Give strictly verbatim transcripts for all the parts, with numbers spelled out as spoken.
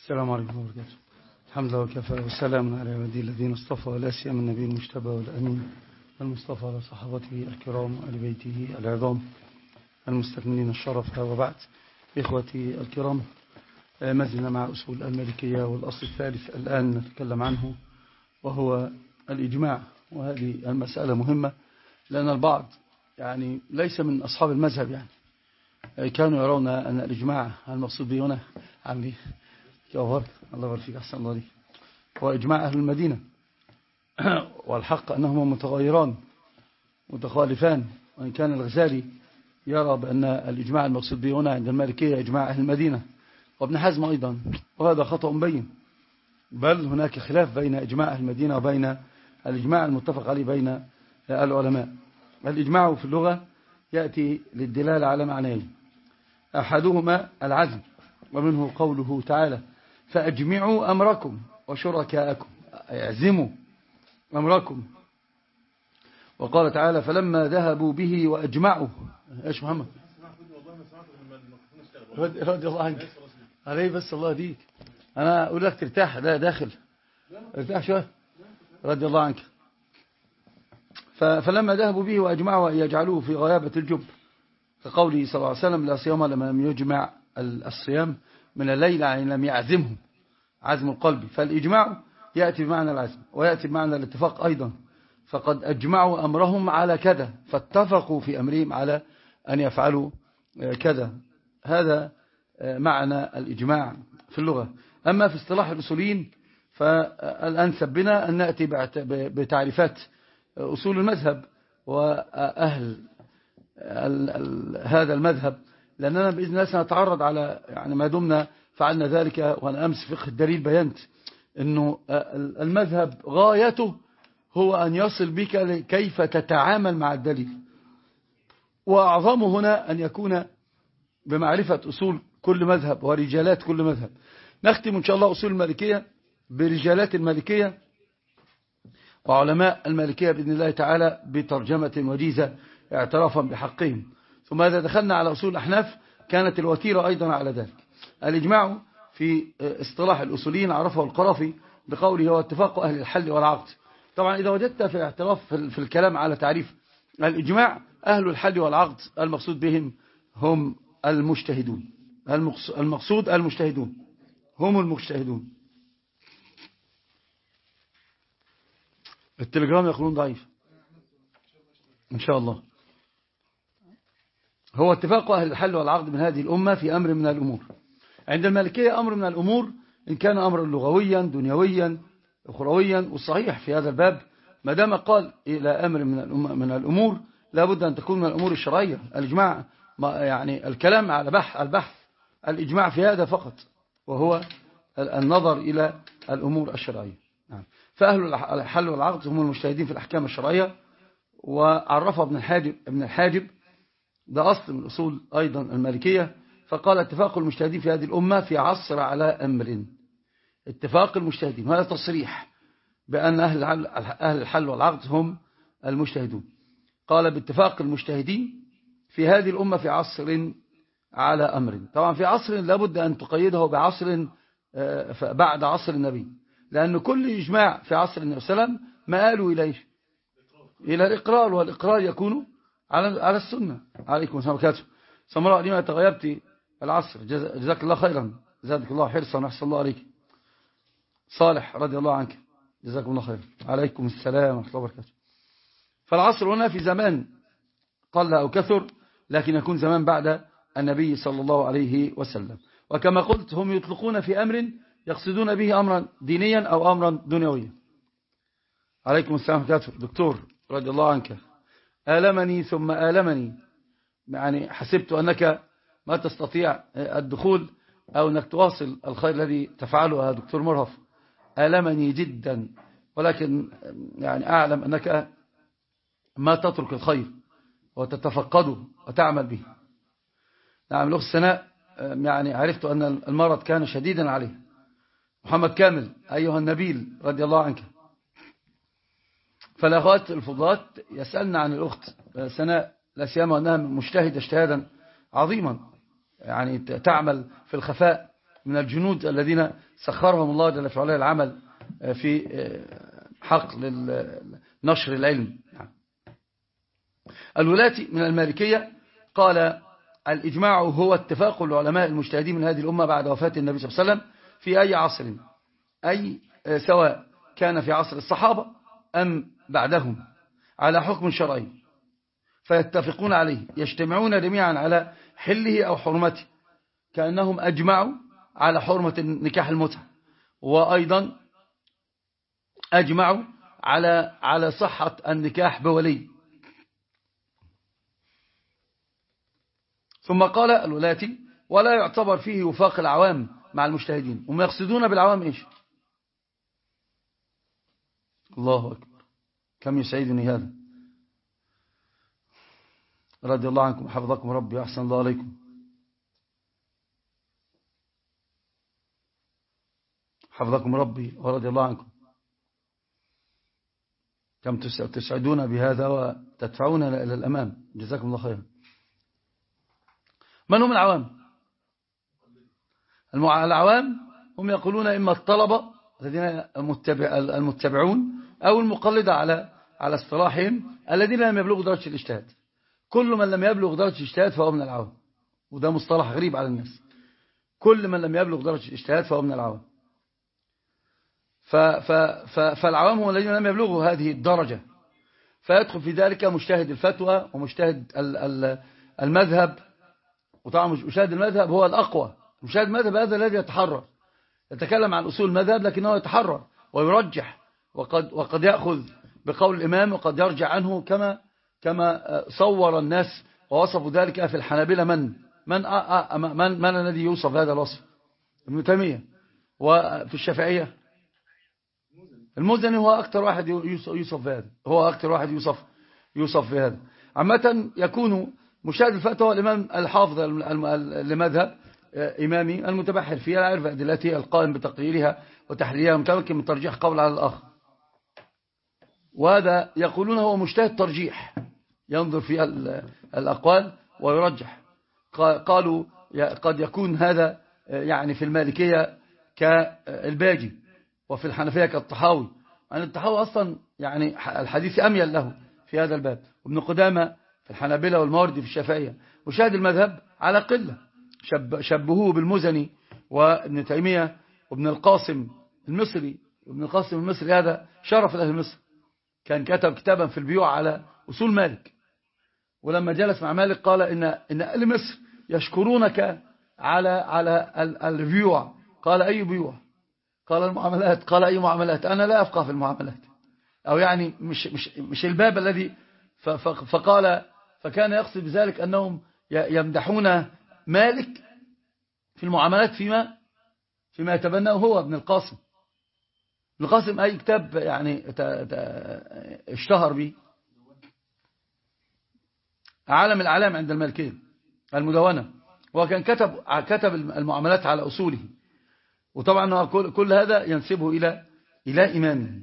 السلام عليكم ورحمة الله وبركاته. الحمد لله وكفى وسلام على عباده الذين اصطفى، ولا سيما النبي المجتبى والأمين المصطفى على صحابته الكرام وآل بيته العظام المستكملين الشرف. وبعد، إخوتي الكرام، ما زلنا مع أصول المالكية، والأصل الثالث الآن نتكلم عنه وهو الإجماع. وهذه المسألة مهمة لأن البعض يعني ليس من أصحاب المذهب، يعني كانوا يرون أن الإجماع المقصود به هنا عمي الله يبارك فيك أحسن الله عليك هو إجماع أهل المدينة، والحق أنهما متغيران متخالفان، وإن كان الغزالي يرى بأن الإجماع المقصود به هنا عند المالكية إجماع أهل المدينة، وابن حزم أيضا، وهذا خطأ بين، بل هناك خلاف بين إجماع أهل المدينة وبين الإجماع المتفق عليه بين العلماء. الإجماع في اللغة يأتي للدلالة على معنيين، أحدهما العزم، ومنه قوله تعالى فأجمعوا أمركم وشركاءكم، اعزموا أمركم. وقال تعالى فلما ذهبوا به وأجمعوا. إيش محمد رضي الله عنك عليه، بس الله يهديك، أنا أقول لك ترتاح، لا داخل ارتاح شوية رضي الله عنك. فلما ذهبوا به وأجمعوا أن يجعلوه في غيابة الجب، كقوله صلى الله عليه وسلم لا صيام لما لم يجمع الصيام من الليل، يعني لم يعزمهم عزم القلب. فالإجماع يأتي بمعنى العزم، ويأتي بمعنى الاتفاق أيضا، فقد أجمعوا أمرهم على كذا، فاتفقوا في أمرهم على أن يفعلوا كذا. هذا معنى الإجماع في اللغة. أما في اصطلاح الأصوليين فالأنسب بنا أن نأتي بتعريفات أصول المذهب وأهل هذا المذهب، لأننا بإذن الله سنتعرض على يعني ما دمنا فعلنا ذلك. وأنا أمس فقه الدليل بينت أنه المذهب غايته هو أن يصل بك كيف تتعامل مع الدليل، وأعظمه هنا أن يكون بمعرفة أصول كل مذهب ورجالات كل مذهب. نختم إن شاء الله أصول المالكية برجالات المالكية وعلماء المالكية بإذن الله تعالى بترجمة وجيزة اعترافا بحقهم. ثم إذا دخلنا على أصول الأحناف كانت الوتيرة أيضا على ذلك. الإجماع في اصطلاح الأصوليين عرفه القرافي بقوله هو اتفاق أهل الحل والعقد. طبعا إذا وجدت في الاعتراف في الكلام على تعريف الإجماع، أهل الحل والعقد المقصود بهم هم المجتهدون، المقصود المجتهدون هم المجتهدون. التليجرام يقولون ضعيف إن شاء الله. هو اتفاق أهل الحل والعقد من هذه الأمة في أمر من الأمور. عند المالكية أمر من الأمور إن كان أمرا لغويا دنيويا أخرويا، والصحيح في هذا الباب ما دام قال إلى أمر من الأمة من الأمور لابد أن تكون من الأمور الشرعية. الإجماع يعني الكلام على بحث البحث الإجماع في هذا فقط، وهو النظر إلى الأمور الشرعية. فأهل الحل والعقد هم المجتهدين في الأحكام الشرعية. وعرفها ابن الحاجب ابن الحاجب ده أصل من أصول أيضا المالكية، فقال اتفاق المجتهدين في هذه الأمة في عصر على أمر. اتفاق المجتهدين، هذا تصريح بأن أهل أهل الحل والعقد هم المجتهدون. قال باتفاق المجتهدين في هذه الأمة في عصر على أمر. طبعا في عصر لابد أن تقيده بعصر بعد عصر النبي، لأن كل إجماع في عصر النبي صلى الله عليه وسلم مآله إليه إلى الإقرار، والإقرار يكون على على السنة. عليكم السلام عليكم. سمراء لما تغيبت العصر، جزاك الله خيرا، زادك الله حرصا ونحسن الله عليك. صالح رضي الله عنك، جزاكم الله خيرا. عليكم السلام ورحمة الله وبركاته. فالعصر هنا في زمان قل أو كثر، لكن يكون زمان بعد النبي صلى الله عليه وسلم. وكما قلت هم يطلقون في أمر يقصدون به أمرا دينيا أو أمرا دنيويا. عليكم السلام ورحمة الله وبركاته. دكتور رضي الله عنك، آلمني ثم آلمني، يعني حسبت أنك ما تستطيع الدخول أو أنك تواصل الخير الذي تفعله يا دكتور مرهف. آلمني جدا، ولكن يعني أعلم أنك ما تترك الخير وتتفقده وتعمل به. نعم الأخت سناء، يعني عرفت أن المرض كان شديدا عليه. محمد كامل أيها النبيل رضي الله عنك. فالأخوات الفضلات يسألنا عن الأخت سناء، لا سيما أنها مجتهدة اجتهادا عظيما، يعني تعمل في الخفاء من الجنود الذين سخرهم الله جل في علاه العمل في حقل نشر العلم. الولاة من المالكية قال الإجماع هو اتفاق العلماء المجتهدين من هذه الأمة بعد وفاة النبي صلى الله عليه وسلم في أي عصر، أي سواء كان في عصر الصحابة أم بعدهم، على حكم شرعي فيتفقون عليه، يجتمعون جميعا على حله أو حرمته، كأنهم أجمعوا على حرمة نكاح المتعة، وأيضا أجمعوا على على صحة النكاح بولي. ثم قال الولاتي ولا يعتبر فيه وفاق العوام مع المجتهدين. هم يقصدون بالعوام إيش؟ الله أكبر، كم يسعدني هذا. رضي الله عنكم حفظكم ربي وأحسن الله عليكم. حفظكم ربي ورضي الله عنكم. كم تسعدون بهذا وتدفعوننا إلى الأمام، جزاكم الله خيرا. من هم العوام؟ العوام هم يقولون إما الطلبة الذين المتبعون أو المقلدة على على اصطلاحهم الذين لم يبلغوا درجة الاجتهاد. كل من لم يبلغ درجة الاجتهاد فهو من العوام، وده مصطلح غريب على الناس. كل من لم يبلغ درجة الاجتهاد فهو من العوام. فالعوام هم الذين لم يبلغوا هذه الدرجة، فيدخل في ذلك مجتهد الفتوى ومجتهد المذهب. وطبعا مجتهد المذهب هو الأقوى. مجتهد المذهب هذا الذي يتحرر، يتكلم عن أصول المذهب لكنه يتحرر ويرجح، وقد وقد يأخذ بقول الإمام وقد يرجع عنه، كما كما صور الناس ووصفوا ذلك في الحنابلة. من من من, من الذي يوصف هذا الوصف؟ ابن تيمية. وفي الشافعية المزني هو أكثر واحد يوصف بهذا، هو أكثر واحد يوصف يوصف بهذا. عامة يكون مجتهد الفتوى الإمام الحافظ لمذهب إمامي المتبحر فيها، يعرف أدلتها، القائم بتقريرها وتحليلها، متمكن من ترجيح قول على الآخر. وهذا يقولون هو مجتهد ترجيح، ينظر في الأقوال ويرجح. قالوا قد يكون هذا يعني في المالكية كالباجي، وفي الحنفية كالطحاوي. يعني الطحاوي أصلا يعني الحديث أميل له في هذا الباب، وابن قدامة في الحنابلة والماوردي في الشافعية. وشاهد المذهب على قلة، شب شبهوه بالمزني وابن تيمية وابن القاسم المصري. وابن القاسم المصري هذا شرف أهل مصر، كان كتب كتابا في البيوع على أصول مالك، ولما جلس مع مالك قال إن إن أهل مصر يشكرونك على على البيوع. قال أي بيوع؟ قال المعاملات. قال أي معاملات؟ أنا لا أفقه في المعاملات، أو يعني مش مش مش الباب الذي. فقال فكان يقصد بذلك أنهم يمدحون مالك في المعاملات فيما فيما يتبناه هو ابن القاسم. ابن القاسم أي كتاب يعني اشتهر به؟ عالم الأعلام عند المالكية، المدونة. وكان كتب كتب المعاملات على أصوله. وطبعا كل هذا ينسبه إلى إلى إمامه.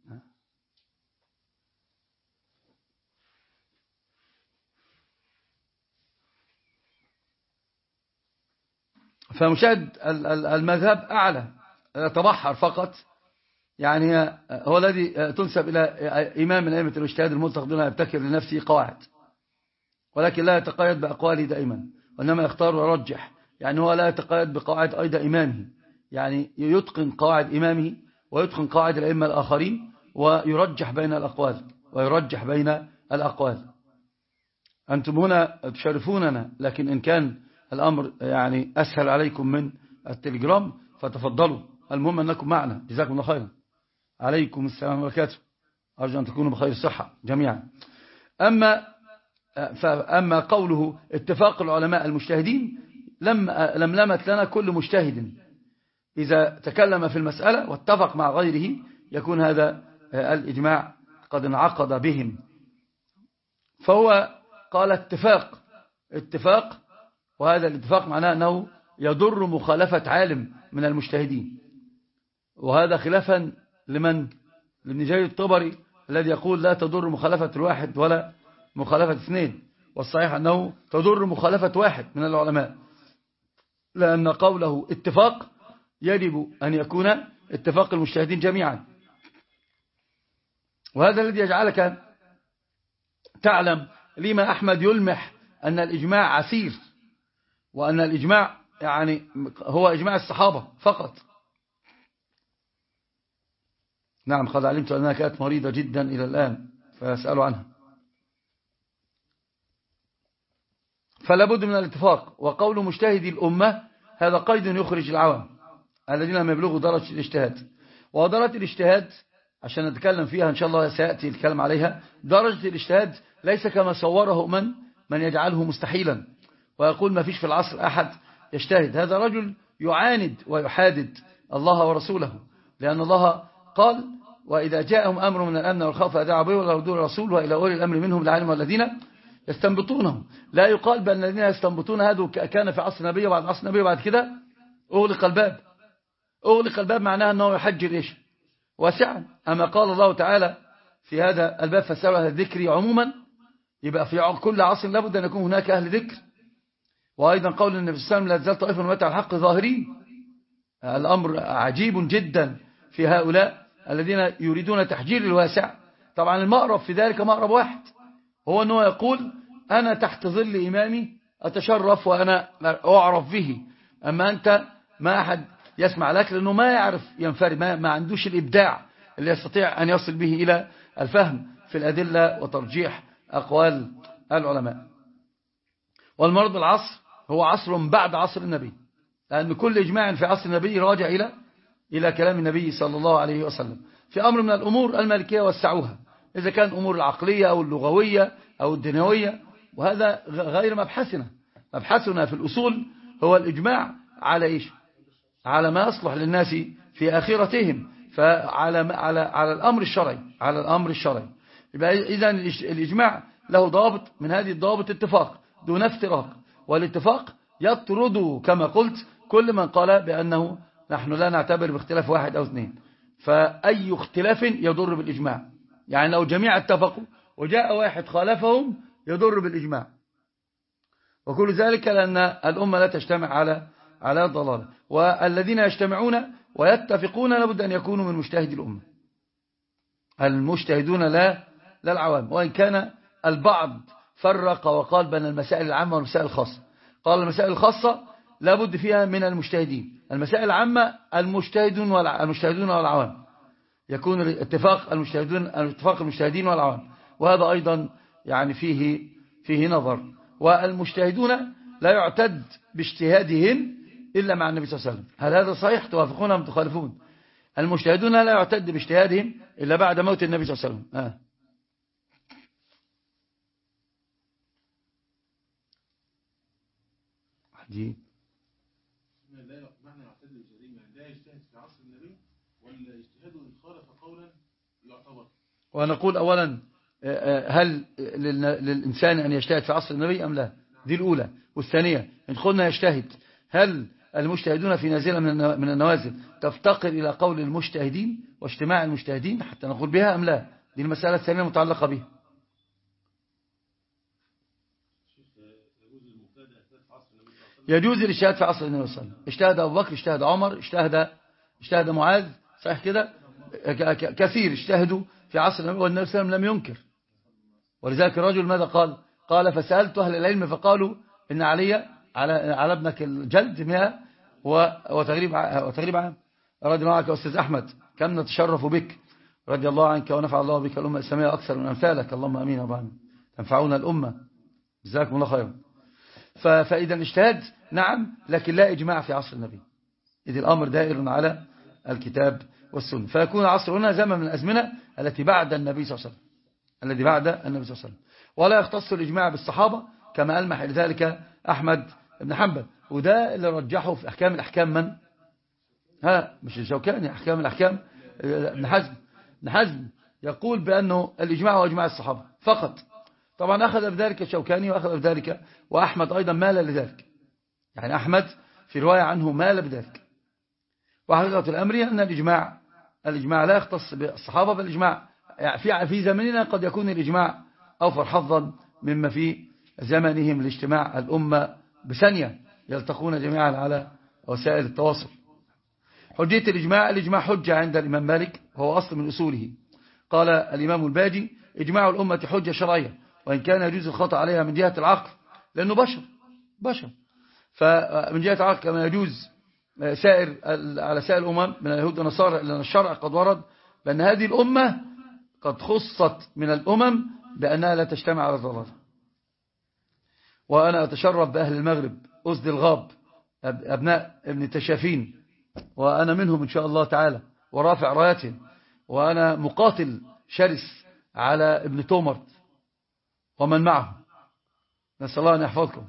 فمشاهد المذهب أعلى، يتبحر فقط، يعني هو الذي تنسب إلى إمام من أئمة الاجتهاد الملتقى دون يبتكر لنفسه قواعد، ولكن لا يتقيد بأقواله دائما، وإنما يختار ويرجح. يعني هو لا يتقيد بقواعد أيضا إمامه، يعني يتقن قواعد إمامه ويتقن قواعد الأئمة الآخرين، ويرجح بين الأقوال ويرجح بين الأقوال. أنتم هنا تشرفوننا، لكن إن كان الأمر يعني أسهل عليكم من التليجرام فتفضلوا. المهم أنكم معنا، جزاكم الله خيرا. عليكم السلام وبركاته. أرجو أن تكونوا بخير الصحة جميعا. أما فأما قوله اتفاق العلماء المجتهدين، لم لملمت لنا كل مجتهد إذا تكلم في المسألة واتفق مع غيره يكون هذا الإجماع قد انعقد بهم. فهو قال اتفاق اتفاق وهذا الاتفاق معناه أنه يضر مخالفة عالم من المجتهدين، وهذا خلافا لمن؟ لابن جرير الطبري الذي يقول لا تضر مخالفة الواحد ولا مخالفة اثنين. والصحيح أنه تضر مخالفة واحد من العلماء، لأن قوله اتفاق يجب أن يكون اتفاق المجتهدين جميعا. وهذا الذي يجعلك تعلم لما أحمد يلمح أن الإجماع عسير، وأن الإجماع يعني هو إجماع الصحابة فقط. نعم، قد علمت أنها كانت مريضة جدا إلى الآن فأسأل عنها. فلا بد من الاتفاق. وقول مجتهد الأمة هذا قيد يخرج العوام الذين لم يبلغوا درجة الاجتهاد. ودرجة الاجتهاد عشان نتكلم فيها إن شاء الله سيأتي الكلام عليها. درجة الاجتهاد ليس كما صوره من من يجعله مستحيلا ويقول ما فيش في العصر أحد يجتهد. هذا رجل يعاند ويحادد الله ورسوله، لأن الله قال وإذا جاءهم أمر من الأمن والخوف أذاعوا به ولا ردوا الرسول وإلى أولي الأمر منهم لعلم الذين يستنبطونه. لا يقال بأن الذين يستنبطون هذا كان في عصر النبي وبعد عصر النبي وبعد كده أغلق الباب. أغلق الباب معناها أنه يحجر إيش واسعا. أما قال الله تعالى في هذا الباب فاسألوا أهل الذكر عموما، يبقى في كل عصر لابد أن يكون هناك أهل ذكر. وأيضا قول النبي صلى الله عليه وسلم لا تزال طائفة من أمتي على الحق ظاهرين. الأمر عجيب جدا في هؤلاء الذين يريدون تحجير الواسع. طبعا المأرب في ذلك مأرب واحد، هو أنه يقول أنا تحت ظل إمامي أتشرف وأنا أعرف به، أما أنت ما أحد يسمع لك، لأنه ما يعرف ينفرد، ما, ما عندوش الإبداع اللي يستطيع أن يصل به إلى الفهم في الأدلة وترجيح أقوال العلماء. والمرض العصر هو عصر بعد عصر النبي، لأن كل إجماع في عصر النبي راجع إلى إلى كلام النبي صلى الله عليه وسلم. في أمر من الأمور المالكية وسعوها، إذا كان أمور العقلية أو اللغوية أو الدنيوية، وهذا غير مبحثنا. مبحثنا في الأصول هو الإجماع على إيش؟ على ما يصلح للناس في آخرتهم، فعلى على على الأمر الشرعي، على الأمر الشرعي. يبقى إذا الإجماع له ضابط، من هذه الضوابط اتفاق دون افتراق، والاتفاق يطرد كما قلت كل من قال بأنه نحن لا نعتبر باختلاف واحد أو اثنين. فأي اختلاف يضر بالإجماع، يعني لو جميع اتفقوا وجاء واحد خالفهم يضر بالإجماع. وكل ذلك لأن الأمة لا تجتمع على على ضلالة. والذين يجتمعون ويتفقون لابد أن يكونوا من مجتهد الأمة، المجتهدون لا لا العوام. وإن كان البعض فرق وقال بين المسائل العامة والمسائل الخاصة. قال المسائل الخاصة لابد فيها من المجتهدين، المسائل العامة المجتهدون والمجتهدون والعوام، يكون اتفاق المجتهدون اتفاق المجتهدين والعوام. وهذا أيضا يعني فيه فيه نظر. والمجتهدون لا يعتد باجتهادهم إلا مع النبي صلى الله عليه وسلم. هل هذا صحيح؟ توافقون أم تخالفون؟ المجتهدون لا يعتد باجتهادهم إلا بعد موت النبي صلى الله عليه وسلم. آه. عجيب. معنى يعتد باجتهادهم يعني لا يجتهد في عصر النبي ولا يجتهد إن خالف قولا يعتبر. ونقول أولا هل للإنسان أن يجتهد في عصر النبي أم لا؟ دي الأولى. والثانية إن قلنا يجتهد، هل المجتهدون في نازلة من النوازل تفتقر إلى قول المجتهدين واجتماع المجتهدين حتى نقول بها أم لا؟ دي المسألة الثانية المتعلقة بها. يجوز الاجتهاد في عصر النبي صلى الله عليه وسلم. اجتهد أبو بكر، اجتهد عمر، اجتهد اجتهد معاذ، صحيح كده؟ كثير اجتهدوا في عصر النبي والنبي صلى الله عليه وسلم لم ينكر. ولذلك الرجل ماذا قال؟ قال فسألت أهل العلم فقالوا إن علي على على ابنك الجلد مئة وتغريب وتغريب عام. رضي الله عنك يا أستاذ أحمد، كم نتشرف بك، رضي الله عنك ونفع الله بك الأمة الإسلامية أكثر من أمثالك، اللهم أمين يا رب العالمين، تنفعون الأمة، جزاكم الله خيرا. فإذا اجتهاد نعم، لكن لا إجماع في عصر النبي، إذ الأمر دائر على الكتاب والسنة. فيكون العصر هنا زمن من الأزمنة التي بعد النبي صلى الله عليه وسلم، الذي بعد النبي صلى الله عليه وسلم. ولا يختص الإجماع بالصحابة كما ألمح لذلك أحمد بن حنبل، وده اللي رجحه في أحكام الأحكام من؟ ها مش الشوكاني، أحكام الأحكام ابن حزم. ابن حزم يقول بأنه الإجماع هو إجماع الصحابة فقط. طبعا أخذ بذلك الشوكاني وأخذ بذلك، وأحمد أيضا مال لذلك، يعني أحمد في رواية عنه مال بذلك. وحقيقة الأمر أن الإجماع الإجماع لا يختص بالصحابة، بل الإجماع في في زمننا قد يكون الإجماع أوفر حظا مما في زمنهم لاجتماع الأمة بثانية، يلتقون جميعا على وسائل التواصل. حجية الإجماع، الإجماع حجة عند الإمام مالك، وهو أصل من أصوله. قال الإمام الباجي: إجماع الأمة حجة شرعية، وإن كان يجوز الخطأ عليها من جهة العقل، لأنه بشر بشر فمن جهة العقل كما يجوز سائر على سائر الأمم من اليهود والنصارى، لأن الشرع قد ورد بأن هذه الأمة قد خصت من الأمم بأنها لا تجتمع على الضلال. وأنا أتشرف بأهل المغرب أسد الغاب أبناء ابن تشافين، وأنا منهم إن شاء الله تعالى، ورافع راياتهم، وأنا مقاتل شرس على ابن تومرت ومن معه، نسأل الله أن يحفظكم.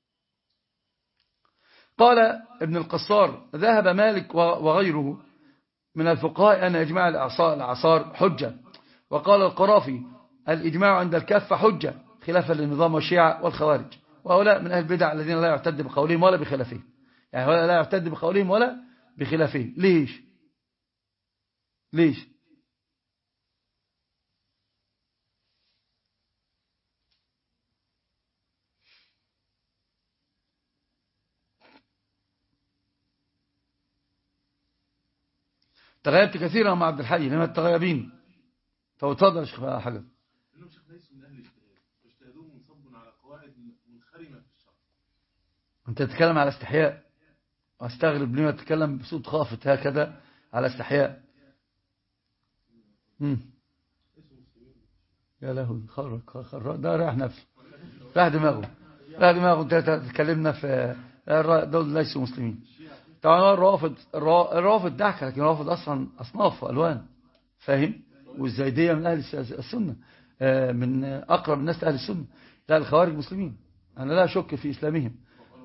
قال ابن القصار: ذهب مالك وغيره من الفقهاء أن إجماع الأعصار حجة. وقال القرافي: الإجماع عند الكافة حجة، خلافا للنظام والشيعة والخوارج، وهؤلاء من أهل البدع الذين لا يعتد بقولهم ولا بخلافهم. يعني هؤلاء لا يعتد بقولهم ولا بخلافهم. ليش ليش تغيبت كثيرا مع عبد الحي، لما التغيبين. فوتفضل يا شيخ حاجة. انهم شيخ ليسوا من اهل الاجتهاد، واجتهادهم منصب على قواعد منخرمه في الشرع. انت تتكلم على استحياء، واستغرب لما تتكلم بصوت خافت هكذا على استحياء. امم يا لهوي، خرج خرج ده راح نفسه، راح دماغه راح دماغه. انت تتكلمنا في دول ليسوا مسلمين. طبعا الرافض الرافض ضحكه، لكن الرافض اصلا اصناف والوان، فاهم؟ والزيديه من اهل السنه، من اقرب الناس لاهل السنه. لا، الخوارج مسلمين، انا لا اشك في اسلامهم.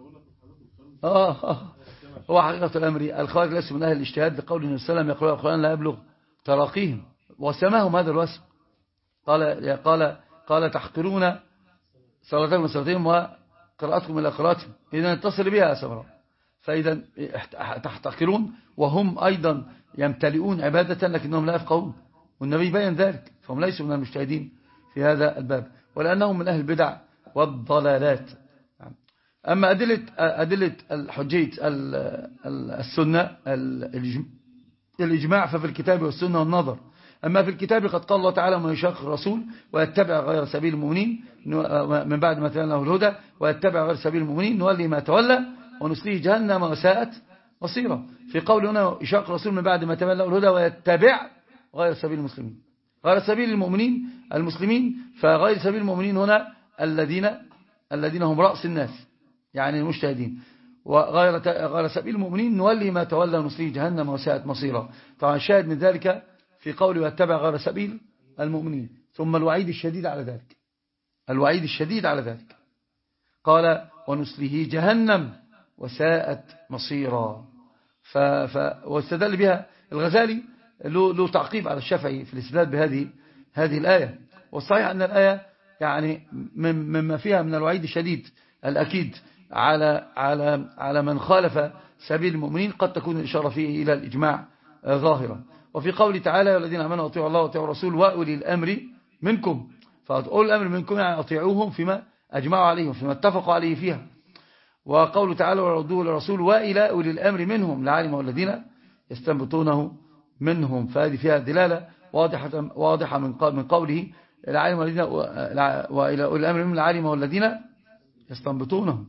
اه اه هو حقيقه الامر الخوارج ليسوا من اهل الاجتهاد، لقول النبي صلى الله عليه وسلم: يقول القران لا يبلغ تراقيهم، وسماهم هذا الوصف. قال قال قال: تحقرون صلاتكم وصلاتهم وقراءتكم الى قراءتهم، اذا اتصل بها يا سمراء. فإذا تحتقرون وهم أيضا يمتلئون عبادة، لكنهم لا يفقهون، والنبي بيّن ذلك. فهم ليسوا من المجتهدين في هذا الباب، ولأنهم من أهل البدع والضلالات. أما أدلة أدلة الحجية السنة الإجماع ففي الكتاب والسنة والنظر. أما في الكتاب قد قال الله تعالى: من يشاقق الرسول ويتبع غير سبيل المؤمنين من بعد ما تبين له الهدى ويتبع غير سبيل المؤمنين نولي ما تولى ونصليه جهنم وساءت مصيرا. في قول هنا: يشاق الرسول من بعد ما تبين له الهدى ويتبع غير سبيل المسلمين، غير سبيل المؤمنين المسلمين. فغير سبيل المؤمنين هنا الذين الذين هم رأس الناس، يعني المجتهدين. وغير غير سبيل المؤمنين نولي ما تولى ونصليه جهنم وساءت مصيرا. طبعا الشاهد من ذلك في قوله: ويتبع غير سبيل المؤمنين، ثم الوعيد الشديد على ذلك، الوعيد الشديد على ذلك. قال: ونصليه جهنم وساءت مصيرا. ف... ف... واستدل بها الغزالي له, له تعقيب على الشافعي في الاستدلال بهذه هذه الآية. والصحيح أن الآية يعني مما فيها من الوعيد الشديد الأكيد على على على من خالف سبيل المؤمنين، قد تكون الإشارة فيه إلى الإجماع ظاهرة. وفي قوله تعالى: والذين آمنوا أطيعوا الله وأطيعوا الرسول وأولي الأمر منكم. فأولي الأمر منكم يعني أطيعوهم فيما أجمعوا عليهم، فيما اتفقوا عليه فيها. وقوله تعالى: وردوه للرسول وإلى أولي الأمر منهم لعلمه الذين يستنبطونه منهم. فهذه فيها دلالة واضحة واضحة من قوله لعلمه الذين وإلى أولي الأمر منهم لعلمه الذين يستنبطونه.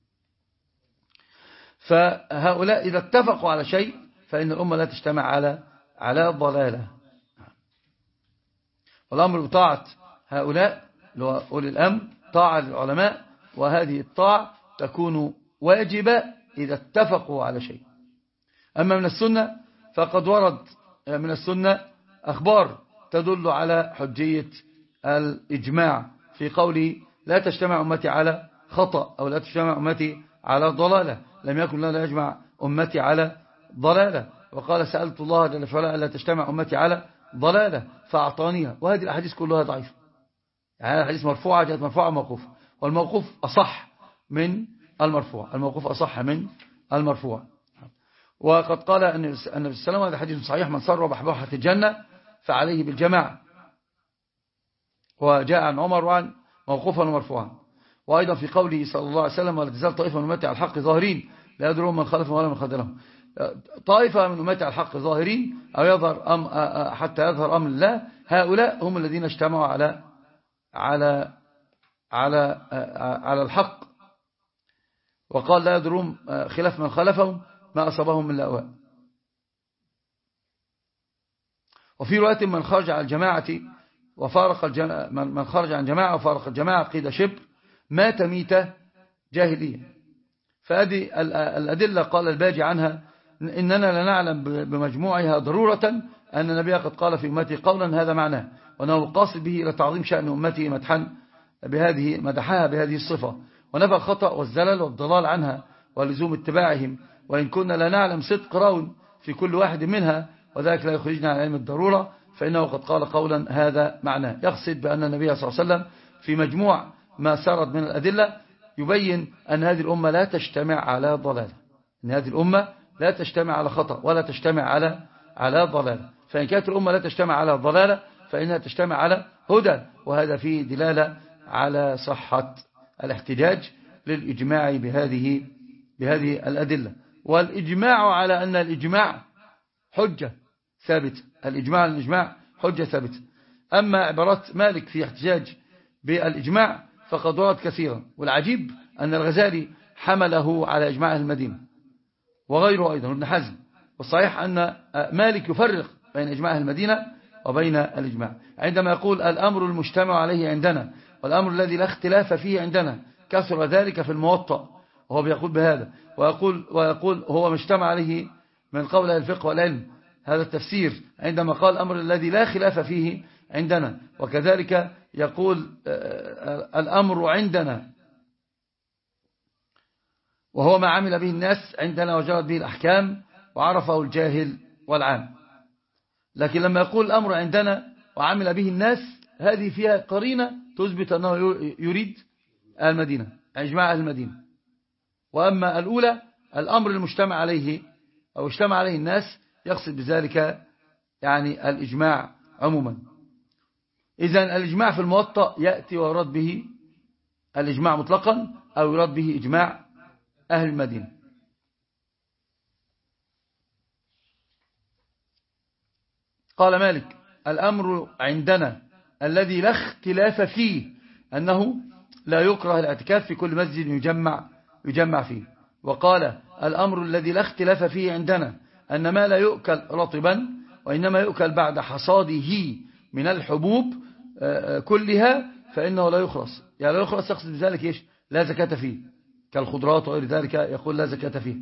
فهؤلاء إذا اتفقوا على شيء فإن الأمة لا تجتمع على على ضلالة. والأمر بطاعة هؤلاء أولي الأمر، طاعة للعلماء، وهذه الطاعة تكون واجبة إذا اتفقوا على شيء. أما من السنة فقد ورد من السنة أخبار تدل على حجية الإجماع في قوله: لا تجتمع أمتي على خطأ، أو لا تجتمع أمتي على ضلالة، لم يكن لا يجمع أمتي على ضلالة. وقال: سألت الله جل وعلا ألا تجتمع أمتي على ضلالة فأعطانيها. وهذه الأحاديث كلها ضعيفة، يعني الحديث مرفوعة جاءت مرفوعة موقوفة، والموقوف أصح من المرفوع، الموقوف أصح من المرفوع. وقد قال النبي صلى الله عليه وسلم، هذا حديث صحيح: من سر بحبوحة الجنة فعليه بالجماعة. وجاء عن عمر وعن موقوفا ومرفوعا. وأيضا في قوله صلى الله عليه وسلم: ولا تزال طائفة من أمتي على الحق ظاهرين لا يدرون من خلفهم ولا من خذلهم. طائفة من أمتي على الحق ظاهرين أو يظهر أم حتى يظهر أمر الله، هؤلاء هم الذين اجتمعوا على على على على الحق. وقال لا يدرون خلاف من خلفهم ما أصابهم من لأواء. وفي رواية من خرج عن الجماعة وفارق الجماعة من خرج عن جماعة وفارق الجماعة قيد شبر مات ميتة جاهلية. فهذه الأدلة قال الباجي عنها إننا لا نعلم بمجموعها ضرورة أن النبي قد قال في أمته قولا هذا معناه، وأنه قاصد به إلى تعظيم شأن أمته مدحا بهذه مدحها بهذه الصفة، ونفى الخطأ والزلل والضلال عنها ولزوم اتباعهم، وإن كنا لا نعلم صدق راو في كل واحد منها، وذلك لا يخرجنا عن علم الضرورة، فإنه قد قال قولا هذا معناه. يقصد بأن النبي صلى الله عليه وسلم في مجموع ما سرد من الأدلة يبين أن هذه الأمة لا تجتمع على ضلال، أن هذه الأمة لا تجتمع على خطأ ولا تجتمع على على ضلال. فإن كانت الأمة لا تجتمع على ضلالة فإنها تجتمع على هدى، وهذا فيه دلالة على صحة الاحتجاج للإجماع بهذه بهذه الأدلة. والإجماع على أن الإجماع حجة ثابتة، الإجماع على الإجماع حجة ثابتة. أما عبارات مالك في احتجاج بالإجماع فقد ورد كثيرا، والعجيب أن الغزالي حمله على إجماع أهل المدينة وغيره أيضا ابن حزم. والصحيح أن مالك يفرق بين إجماع أهل المدينة وبين الإجماع، عندما يقول الأمر المجتمع عليه عندنا والأمر الذي لا اختلاف فيه عندنا، كثر ذلك في الموطأ وهو بيقول بهذا، ويقول, ويقول هو مجتمع عليه من قول الفقه والعلم، هذا التفسير عندما قال الأمر الذي لا خلاف فيه عندنا. وكذلك يقول الأمر عندنا وهو ما عمل به الناس عندنا وجرت به الأحكام وعرفه الجاهل والعام. لكن لما يقول الأمر عندنا وعمل به الناس، هذه فيها قرينة تثبت أنه يريد المدينة، إجماع أهل المدينة. وأما الأولى الأمر المجتمع عليه أو اجتمع عليه الناس يقصد بذلك يعني الإجماع عموما. إذن الإجماع في الموطأ يأتي ويراد به الإجماع مطلقا أو يراد به إجماع أهل المدينة. قال مالك الأمر عندنا الذي لا اختلاف فيه أنه لا يكره الاعتكاف في كل مسجد يجمع, يجمع فيه. وقال الأمر الذي لا اختلاف فيه عندنا أن ما لا يؤكل رطبا وإنما يؤكل بعد حصاده من الحبوب كلها فإنه لا يخرص. يعني لا يخرص يقصد بذلك إيش؟ لا زكاة فيه، كالخضروات وغير ذلك يقول لا زكاة فيه.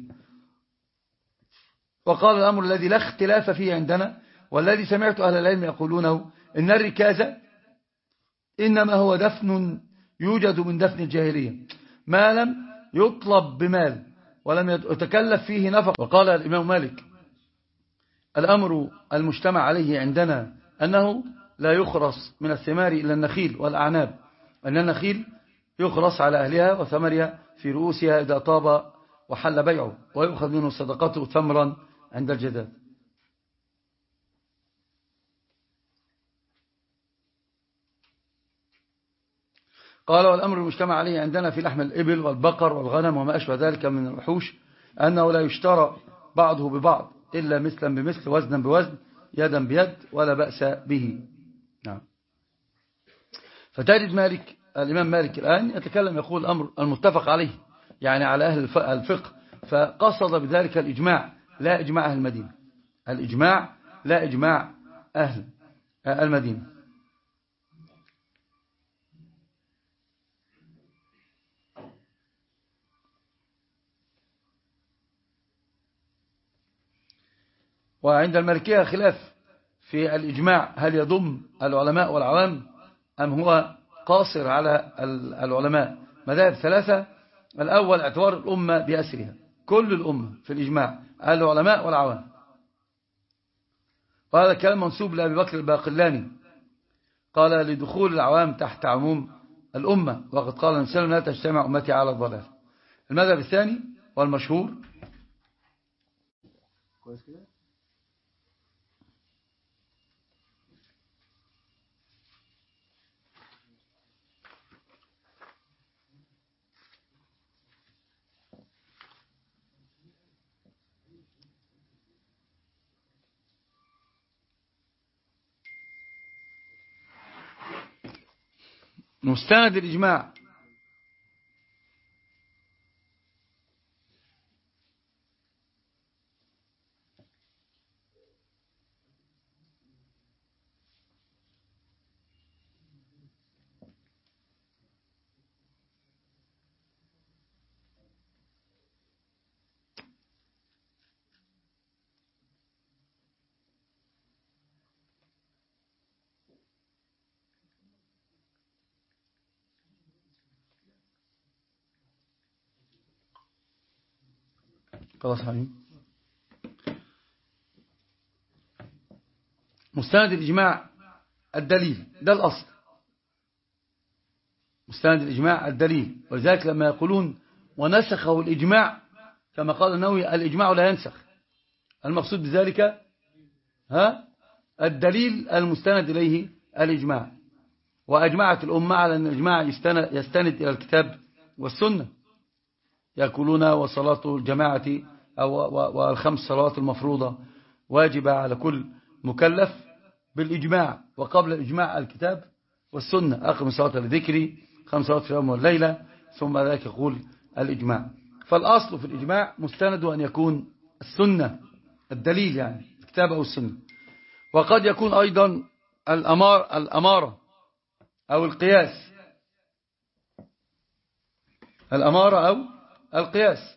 وقال الأمر الذي لا اختلاف فيه عندنا والذي سمعت أهل العلم يقولونه إن الركازة إنما هو دفن يوجد من دفن الجاهلية ما لم يطلب بمال ولم يتكلف فيه نفق. وقال الإمام مالك الأمر المجتمع عليه عندنا أنه لا يخرص من الثمار إلا النخيل والأعناب، أن النخيل يخرص على أهلها وثمرها في رؤوسها إذا طاب وحل بيعه، ويؤخذ منه صدقته ثمرا عند الجداد. قال والأمر المجتمع عليه عندنا في لحم الإبل والبقر والغنم وما أشبه ذلك من الوحوش أنه لا يشترى بعضه ببعض إلا مثلا بمثل وزنا بوزن يدا بيد ولا بأس به. نعم. فتجد مالك الإمام مالك الآن يتكلم يقول الأمر المتفق عليه يعني على أهل الفقه، فقصد بذلك الإجماع لا إجماع أهل المدينة، الإجماع لا إجماع أهل المدينة. وعند المالكية خلاف في الإجماع هل يضم العلماء والعوام أم هو قاصر على العلماء. مذاهب ثلاثة، الأول اعتبار الأمة بأسرها، كل الأمة في الإجماع العلماء والعوام. وهذا كلام منسوب لأبي بكر الباقلاني قال لدخول العوام تحت عموم الأمة، وقد قال الإنسان لا تجتمع أمتي على الضلال. المذهب الثاني والمشهور كويس كده مستند الإجماع خلاص حبيبي. مستند الإجماع الدليل، ده الأصل. مستند الإجماع الدليل، ولذلك لما يقولون ونسخه الإجماع كما قال النووي الإجماع لا ينسخ، المقصود بذلك ها الدليل المستند إليه الإجماع. وأجمعت الأمة على أن الإجماع يستند إلى الكتاب والسنة. يقولون وصلاة الجماعة أو والخمس صلوات المفروضة واجبة على كل مكلف بالإجماع، وقبل الإجماع الكتاب والسنة، أقم الصلاة لذكري، خمس صلوات في اليوم والليلة، ثم ذلك يقول الإجماع. فالأصل في الإجماع مستند أن يكون السنة الدليل، يعني الكتاب أو السنة. وقد يكون أيضا الأمار الأمارة أو القياس، الأمارة أو القياس.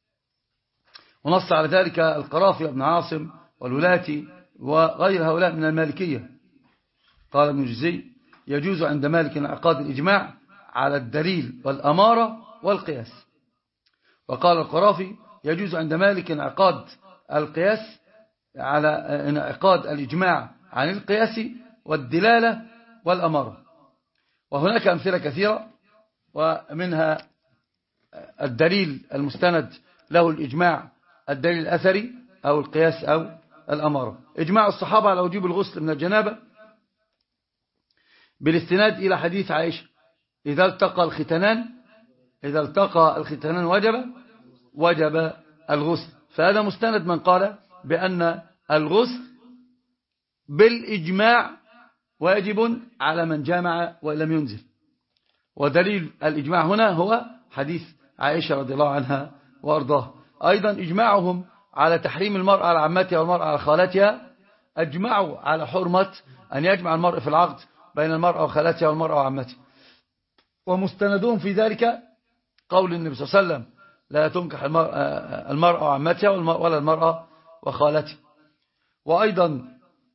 ونص على ذلك القرافي بن عاصم والولاتي وغير هؤلاء من المالكية. قال ابن الجزي يجوز عند مالك انعقاد الإجماع على الدليل والأمارة والقياس. وقال القرافي يجوز عند مالك انعقاد القياس على انعقاد الإجماع عن القياس والدلالة والأمارة. وهناك أمثلة كثيرة، ومنها الدليل المستند له الإجماع الدليل الأثري أو القياس أو الأمارة. إجماع الصحابة على وجوب الغسل من الجنابة بالاستناد إلى حديث عائشة إذا التقى الختانان إذا التقى الختانان وجب وجب الغسل. فهذا مستند من قال بأن الغسل بالإجماع واجب على من جامع ولم ينزل. ودليل الإجماع هنا هو حديث عائشة رضي الله عنها وأرضاها. أيضا إجماعهم على تحريم المرأة على عمتها والمرأة على خالتها، أجمعوا على حرمة أن يجمع المرء في العقد بين المرأة وخالتها والمرأة وعمتها. ومستندون في ذلك قول النبي صلى الله عليه وسلم لا تنكح المرأة وعمتها ولا المرأة وخالتها. وأيضا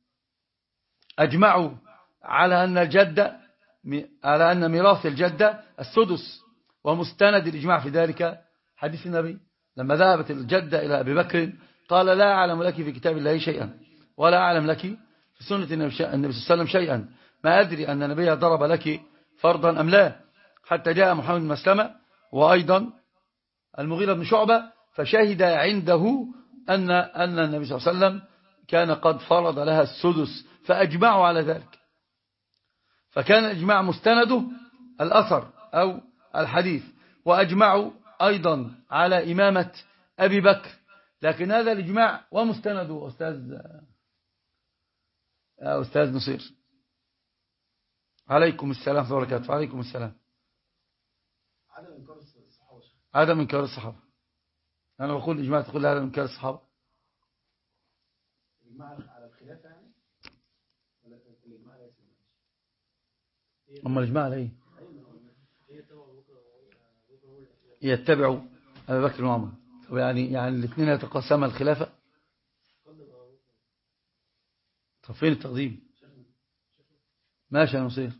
أجمعوا على أن الجدة على أن ميراث الجدة السدس، ومستند الإجماع في ذلك حديث النبي لما ذهبت الجدة إلى أبي بكر قال لا أعلم لك في كتاب الله شيئا ولا أعلم لك في سنة النبي صلى الله عليه وسلم شيئا، ما أدري أن النبي ضرب لك فرضا أم لا، حتى جاء محمد بن مسلمة وأيضا المغيرة بن شعبة فشهد عنده أن أن النبي صلى الله عليه وسلم كان قد فرض لها السدس، فأجمعوا على ذلك. فكان الإجماع مستنده الأثر أو الحديث. وأجمعوا أيضا على إمامة أبي بكر، لكن هذا الإجماع ومستنده أستاذ أستاذ نصير. عليكم السلام ورحمة الله وبركاته. عليكم السلام. عدم إنكار الصحابة. عدم إنكار الصحابة. أنا بقول الإجماع تقول عدم إنكار الصحابة. الإجماع على الخلافة يعني؟ ولا الإجماع على إيه؟ أما الإجماع على إيه؟ يتبعوا أبي بكر وعمر. يعني يعني الاثنين يتقاسما الخلافة. طب فين التقديم؟ ماشي يا نصير.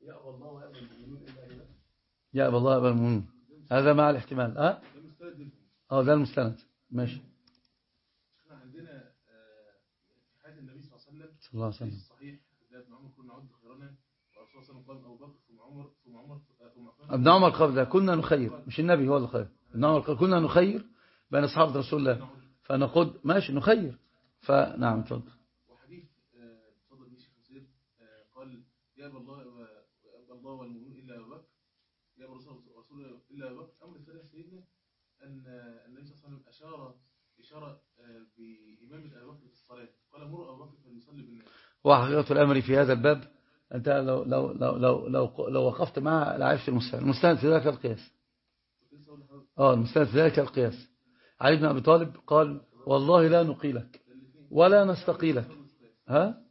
يا أبا الله أبا المؤمنين، هذا مع الاحتمال. أه اه ده المستند. ماشي. احنا عندنا في حياة النبي صلى الله عليه وسلم صلى الله عليه وسلم صحيح ابن عمر كنا نعد خيرنا، والرسول صلى الله عليه وسلم قال أبو بكر ثم عمر ثم عمر ثم عثمان. ابن عمر قبل كنا نخير، مش النبي هو اللي خير. ابن عمر قال كنا نخير بين أصحاب رسول الله فنقود ماشي نخير. فنعم اتفضل. وحديث تفضل به شيخ نصير قال يا أبا الله وأبا الله والمؤمنون إلا أبا بكر، يا أبا رسول الله إلا أبا بكر. أمر الثالث سيدنا أن النبي صلى الله عليه وسلم أشار إشارة بإمامة أبي بكر في الصلاة، قال مروا أبا بكر فليصلي بالناس. وحقيقة الأمر في هذا الباب أنت لو لو لو لو لو, لو وقفت معها لعرفت المستند المستند في ذلك القياس. اه المستند في ذلك القياس. علي بن أبي طالب قال والله لا نقيلك ولا نستقيلك. ها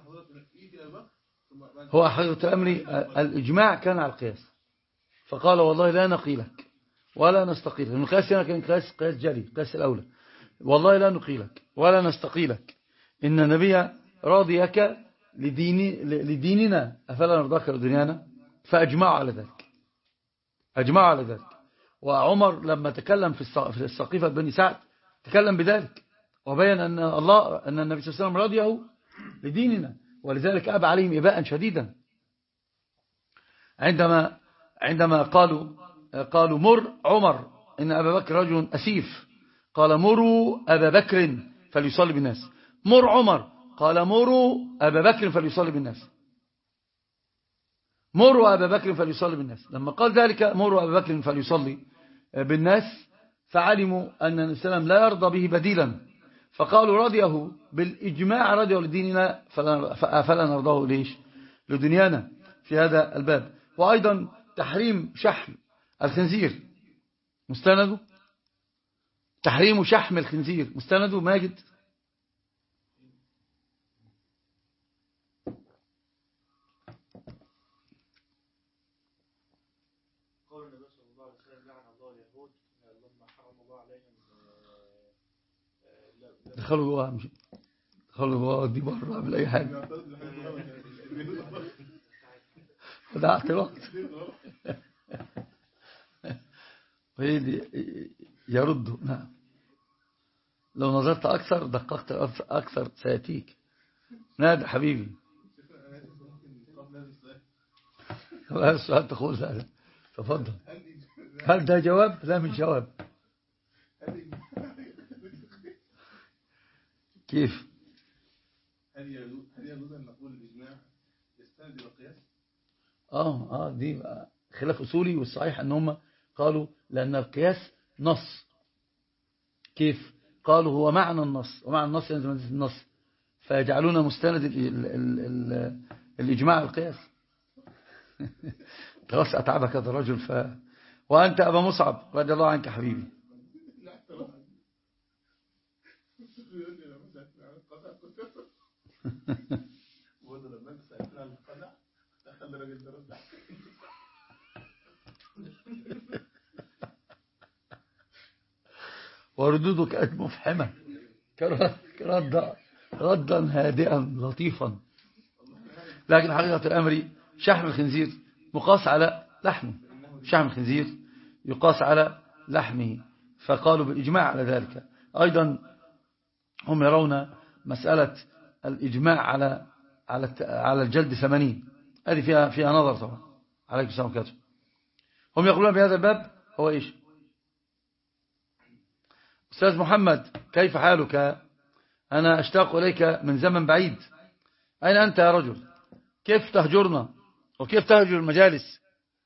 هو حقيقة الأمر الإجماع كان على القياس، فقال والله لا نقيلك ولا نستقيلك. القياس هنا كان قياس قياس جري، قياس الأولى. والله لا نقيلك ولا نستقيلك إن النبي راضيك لديني لديننا أفلا نرضاك لدنيانا. فأجمعوا على ذلك، أجمعوا على ذلك. وعمر لما تكلم في السقيفة بني سعد تكلم بذلك وبين أن الله أن النبي صلى الله عليه وسلم رضيه لديننا، ولذلك أبى عليهم إباء شديدا. عندما عندما قالوا قالوا مر عمر إن أبا بكر رجل أسيف، قال مروا أبا بكر فليصلي بالناس. مر عمر قال مروا أبا بكر فليصلي بالناس. مروا أبا بكر فليصلي بالناس. لما قال ذلك مروا أبا بكر فليصلي بالناس فعلموا أن النبي صلى الله عليه وسلم لا يرضى به بديلا، فقالوا رضيه بالإجماع رضيه لديننا فلا نرضاه ليش لدنيانا في هذا الباب. وأيضا تحريم شحم الخنزير مستنده، تحريم شحم الخنزير مستنده ماجد. قول النبي صلى الله عليه وسلم لعن الله اليهود لما حرم الله عليهم. دخلوا جواها مش دخلوا جواها دي بره قبل أي حاجة. ضيعت الوقت. يردوا. نعم لو نظرت أكثر دققت أكثر سيأتيك. نادى حبيبي. هذا السؤال تقول هذا. تفضل. هل ده جواب؟ لا مش جواب. كيف؟ هل يجوز هل يجوز أن نقول الإجماع يستند إلى القياس؟ آه آه دي خلاف أصولي، والصحيح أن هم قالوا لأن القياس نص. كيف؟ قالوا هو معنى النص، ومعنى النص ينزل منزل النص، فيجعلون مستند ال ال ال ال الإجماع القياس. خلاص أتعبك هذا الرجل. ف... وأنت أبا مصعب رضي الله عنك حبيبي. وردوده كانت مفحمة، ردا ردا هادئا لطيفا. لكن حقيقة الأمر شحم الخنزير مقاس على لحمه، شحم الخنزير يقاس على لحمه، فقالوا بالإجماع على ذلك. أيضا هم يرون مسألة الإجماع على على على الجلد ثمانين، هذه فيها فيها نظر طبعا. عليكم السلام عليكم. هم يقولون بهذا الباب هو إيش؟ أستاذ محمد كيف حالك؟ أنا أشتاق إليك من زمن بعيد. أين أنت يا رجل؟ كيف تهجرنا وكيف تهجر المجالس؟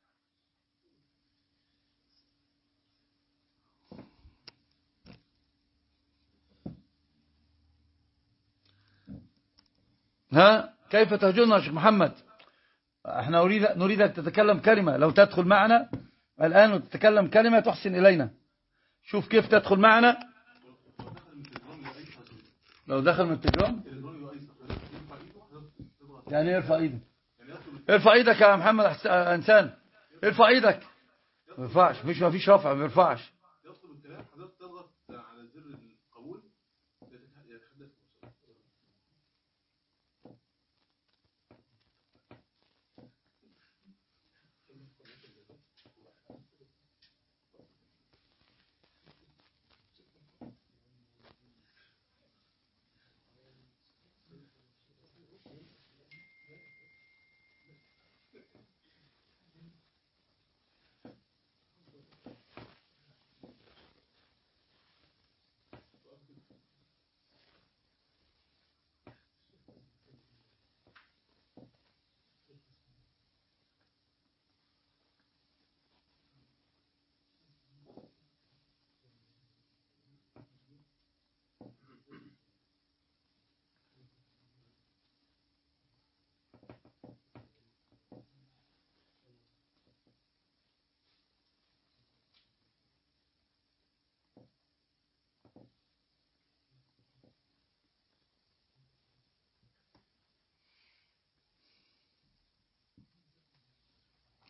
ها كيف تهجرنا يا شيخ محمد؟ احنا نريد نريد أن تتكلم كلمة، لو تدخل معنا الآن وتتكلم كلمة تحسن إلينا. شوف كيف تدخل معنا. لو دخل من التليفون يعني يرفع ايدك، ارفع ايدك يا محمد انسان، ارفع ايدك. ما يرفعش، مش ما فيش رفع، ما يرفعش. يدخل الكلام حضرتك تضغط على زر القبول يتحدث.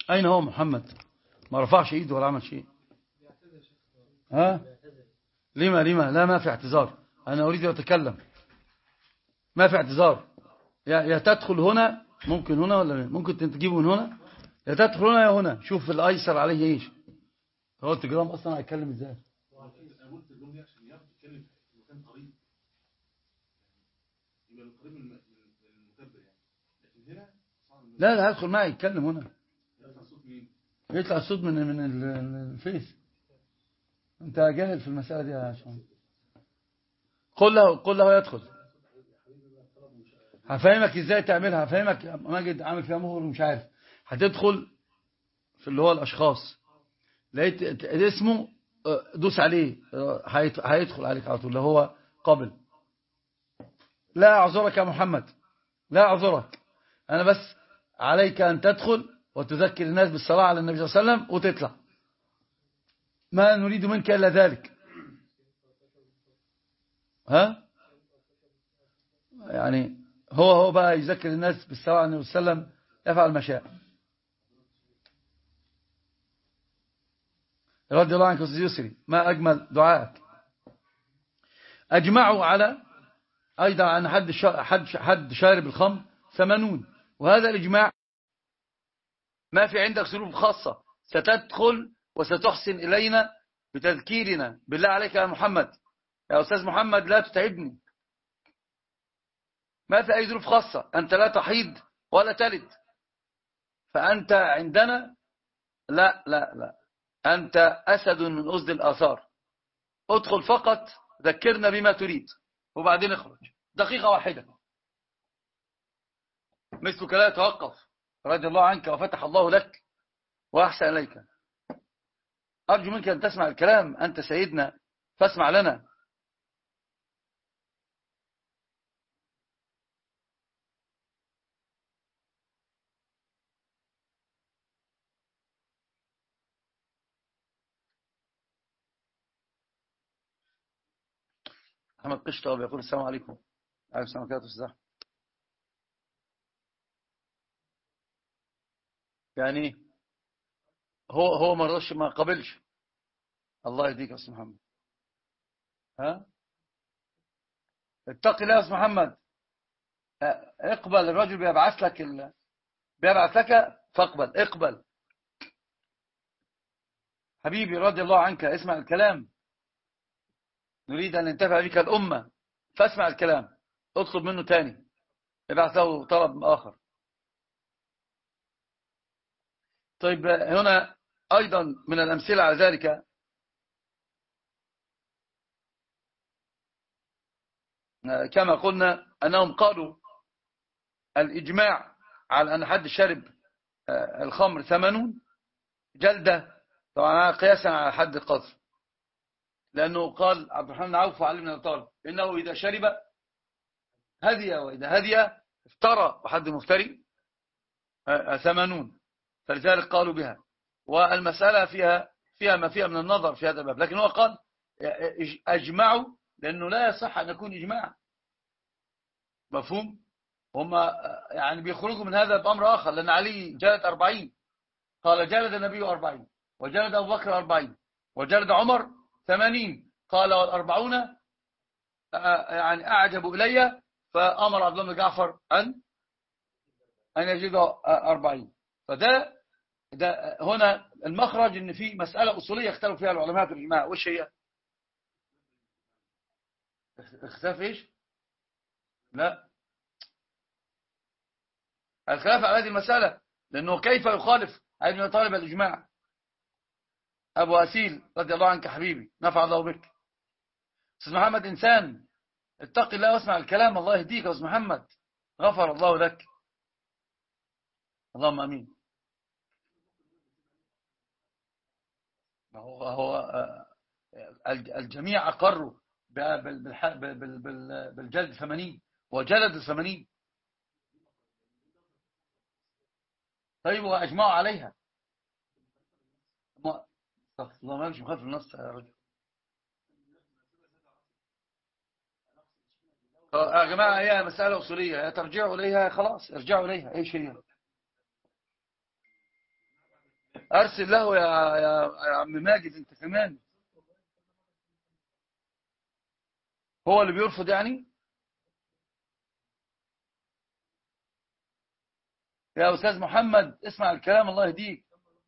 أين هو محمد؟ ما رفعش إيده ولا عمل شيء. ها؟ لما لما لا، ما في اعتذار. أنا أريد أن أتكلم. ما في اعتذار. يا تدخل هنا، ممكن هنا ولا ممكن تجيبه من هنا، يا تدخل هنا يا هنا. شوف الأيسر عليه إيش. هو التجرام أصلا هيتكلم إزاي؟ لا لا، هدخل معي يتكلم هنا. يطلع الصوت من من الفيس. انت جاهل في المسألة دي يا شباب. قل له قل له يدخل. هفهمك ازاي تعملها. هفهمك. ماجد عامل فيها مهر ومش عارف. هتدخل في اللي هو الاشخاص، لقيت اسمه دوس عليه، هيدخل عليك على طول اللي هو قبل. لا اعذرك يا محمد، لا اعذرك. انا بس عليك ان تدخل وتذكر الناس بالصلاة على النبي صلى الله عليه وسلم وتطلع. ما نريد منك الا ذلك. ها يعني هو هو بقى يذكر الناس بالصلاة على النبي صلى الله عليه وسلم، يفعل ما شاء. رضي الله عنك أستاذ يسري، ما أجمل دعائك. أجمعوا على أيضا عن حد حد حد شارب الخمر ثمانون. وهذا الإجماع ما في عندك ظروف خاصة ستدخل وستحسن إلينا بتذكيرنا. بالله عليك يا محمد، يا أستاذ محمد لا تتعبني. ما في أي ظروف خاصة. أنت لا تحيض ولا تلد، فأنت عندنا لا لا لا، أنت أسد من أسد الآثار. ادخل فقط ذكرنا بما تريد وبعدين اخرج. دقيقة واحدة مثلك لا يتوقف. رضي الله عنك وفتح الله لك وأحسن إليك. أرجو منك أن تسمع الكلام. أنت سيدنا فاسمع لنا. محمد قشطة بيقول السلام عليكم. عليكم السلام عليكم السلام. يعني هو هو ما رضاش، ما قبلش. الله يهديك يا أستاذ محمد. ها اتق الله يا أستاذ محمد. اقبل. الرجل بيبعث لك ال... بيبعث لك فاقبل. اقبل حبيبي رضي الله عنك. اسمع الكلام. نريد أن ننتفع بك الأمة، فاسمع الكلام. اطلب منه تاني، ابعث له طلب آخر. طيب هنا أيضا من الأمثلة على ذلك كما قلنا أنهم قالوا الإجماع على أن حد شرب الخمر ثمانون جلدة، طبعا قياسا على حد القذف، لأنه قال عبد الرحمن بن عوف وعلي بن أبي طالب إنه إذا شرب هدي، وإذا هدي افترى، وحد مفتري ثمانون، فلذلك قالوا بها. والمسألة فيها فيها ما فيها من النظر في هذا الباب، لكن هو قال أجمعوا لأنه لا يصح أن يكون إجماع. مفهوم؟ هم يعني بيخرجوا من هذا بأمر آخر، لأن علي جلد أربعين، قال جلد النبي أربعين، وجلد أبو بكر أربعين، وجلد عمر ثمانين، قال والأربعون يعني أعجب إلي، فأمر عبد الله بن جعفر أن أن يجد أربعين. فده ده هنا المخرج إن في مسألة أصولية اختلفوا فيها العلماء في الإجماع. وش هي؟ اختلاف إيش؟ لا، الخلاف على هذه المسألة، لأنه كيف يخالف علي بن طالب الإجماع؟ أبو أسيل رضي الله عنك حبيبي، نفع الله بك. أستاذ محمد إنسان، اتق الله واسمع الكلام. الله يهديك يا أستاذ محمد، غفر الله لك. اللهم أمين. هو هو الجميع أقروا بالجلد ثمانين وجلد ثمانين. طيب وأجمعوا عليها. الله ما مش مخالف النص يا رجل. يا جماعة هي مسألة أصولية، ترجعوا إليها خلاص، ارجعوا إليها. إيش هي؟ أرسل له يا, يا, يا عم ماجد أنت كمان. هو اللي بيرفض يعني؟ يا أستاذ محمد اسمع الكلام الله يهديك.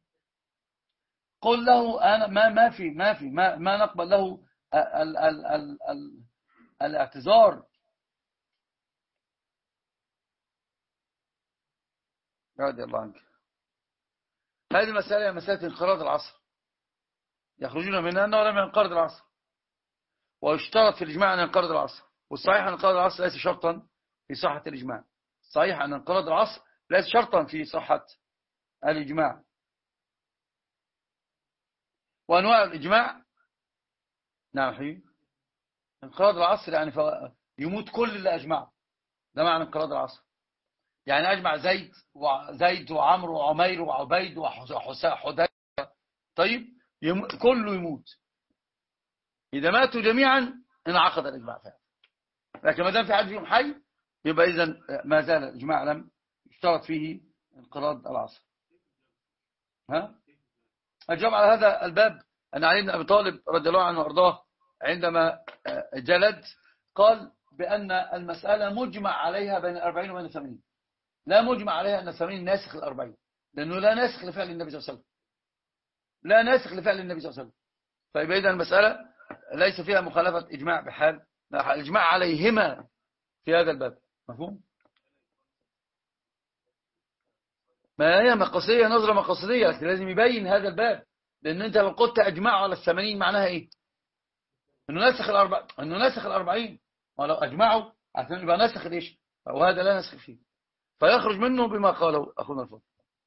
قل له أنا ما ما في ما في ما, ما نقبل له ال ال ال ال الاعتذار. رضي الله عنك. هذه مسألة مسألة انقراض العصر، يخرجون منها أنه لم ينقرض العصر، ويشترط في الإجماع أن ينقرض العصر. والصحيح أن انقراض العصر ليس شرطا في صحة الإجماع. صحيح أن انقراض العصر ليس شرطا في صحة الإجماع. وأنواع الإجماع، نعم حبيبي، انقراض العصر يعني يموت كل اللي أجمعه، ده معنى انقراض العصر. يعني أجمع زيد وزيد وعمر وعمير وعبيد وحديث، طيب يم... كله يموت. إذا ماتوا جميعا انعقد الإجماع فعلا. لكن ما دام في حد فيهم حي يبقى إذن ما زال الإجماع لم يشترط فيه انقراض العصر. ها؟ الجواب على هذا الباب أن علي بن أبي طالب رضي الله عنه وأرضاه عندما جلد قال بأن المسألة مجمع عليها بين الأربعين وبين الثمانين، لا مجمع عليها أن الثمانين ناسخ الأربعين، لأنه لا ناسخ لفعل النبي صلى الله عليه وسلم، لا ناسخ لفعل النبي صلى الله عليه وسلم. فيبقى إذن المسألة ليس فيها مخالفة إجماع بحال، الإجماع عليهما في هذا الباب. مفهوم؟ ما هي مقاصدية، نظرة مقاصدية، لكن لازم يبين هذا الباب. لأن أنت لو قلت أجمعوا على الثمانين معناها إيه؟ إنه نسخ الأربع إنه نسخ الأربعين. ولو أجمعوا عشان يبقى نسخ ليش؟ وهذا لا نسخ فيه، فيخرج منه بما قاله أخونا الفضل.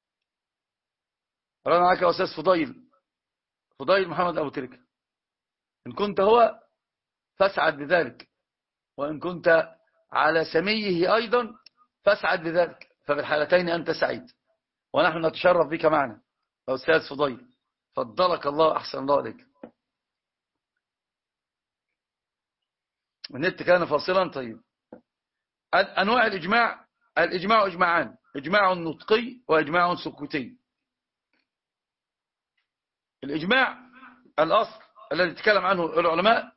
أنا معك يا أستاذ فضيل، فضيل محمد أبو تركة. إن كنت هو فاسعد بذلك، وإن كنت على سميه أيضا فاسعد بذلك، فبالحالتين أنت سعيد، ونحن نتشرف بك معنا أستاذ فضيل. فضلك الله، أحسن الله عليك. النت كان فاصلا. طيب أنواع الإجماع، الإجماع إجماعان، إجماع نطقي وإجماع سكوتي. الإجماع الأصل الذي تكلم عنه العلماء.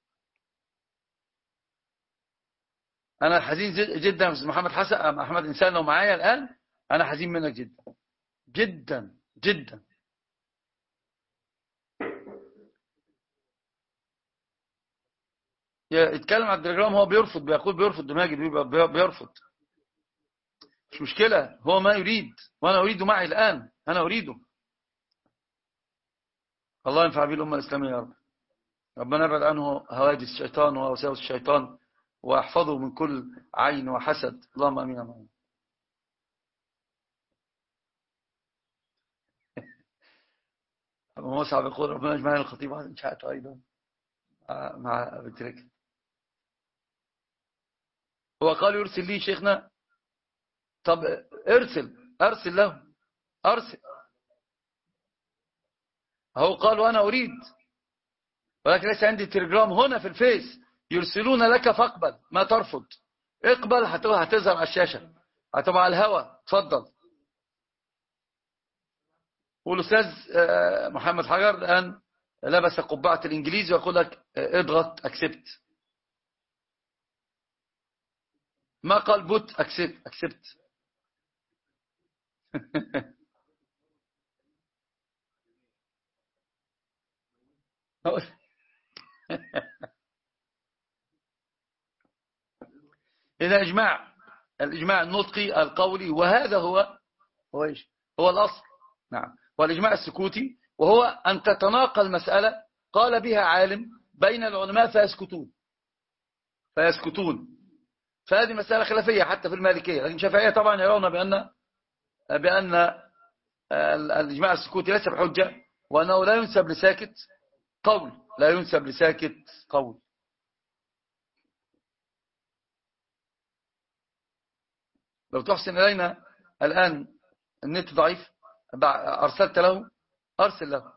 أنا حزين جدا محمد حسن محمد إنسان لو معايا الآن، أنا حزين منك جدا جدا جدا. يتكلم على الدياجرام، هو بيرفض، بيقول بيرفض دماغي، بيرفض. مش مشكلة، هو ما يريد وأنا أريده معي الآن، أنا أريده. الله ينفع به الأمة الإسلامية يا رب. ربنا يبعد عنه هواجس الشيطان ووساوس الشيطان، ويحفظه من كل عين وحسد. اللهم أمين أمين. أبو مصعب يقول ربنا يجمعنا الخطيب هذا إن شاءت أيضا مع أبي تركة. هو قال يرسل لي شيخنا، طب ارسل ارسل له، ارسل. هو قال وانا اريد، ولكن ليس عندي تليجرام هنا في الفيس يرسلون لك فاقبل، ما ترفض اقبل، هتظهر على الشاشة، هتبقى على الهواء. تفضل. والأستاذ محمد حجر الآن لبس قبعة الإنجليزي ويقول لك اضغط اكسبت، ما قال بوت اكسبت اكسبت. إذا إجماع، الإجماع النطقي القولي، وهذا هو هو إيش؟ هو الأصل. نعم. والإجماع السكوتي وهو أن تتناقل مسألة قال بها عالم بين العلماء فيسكتون فيسكتون فهذه مسألة خلافية حتى في المالكية، لكن الشافعية طبعا يرون بأن بأن الإجماع السكوتي ليس بحجة، وأنه لا ينسب لساكت قول، لا ينسب لساكت قول. لو تحسن إلينا الآن النت ضعيف، أرسلت له، أرسل له.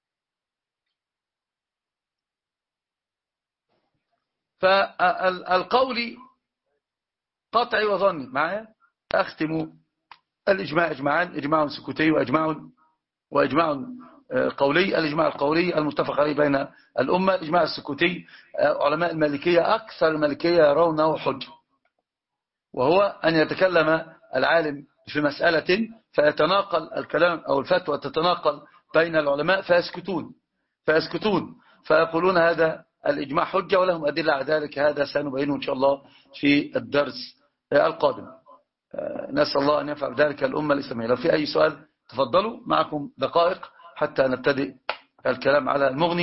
فالقول قطعي وظني معايا. أختم الإجماع إجماعان، إجماع سكوتي وإجماع وإجماع قولي. الإجماع القولي المتفق عليه بين الأمة. الإجماع السكوتي علماء المالكية أكثر المالكية يرونه حجة، وهو أن يتكلم العالم في مسألة فيتناقل الكلام أو الفتوى تتناقل بين العلماء فيسكتون فيسكتون فيقولون هذا الإجماع حجة ولهم أدلة على ذلك. هذا سنبينه إن شاء الله في الدرس القادم. نسأل الله أن ينفع بذلك الأمة الإسلامية. لو في أي سؤال تفضلوا، معكم دقائق حتى نبتدئ الكلام على المغني.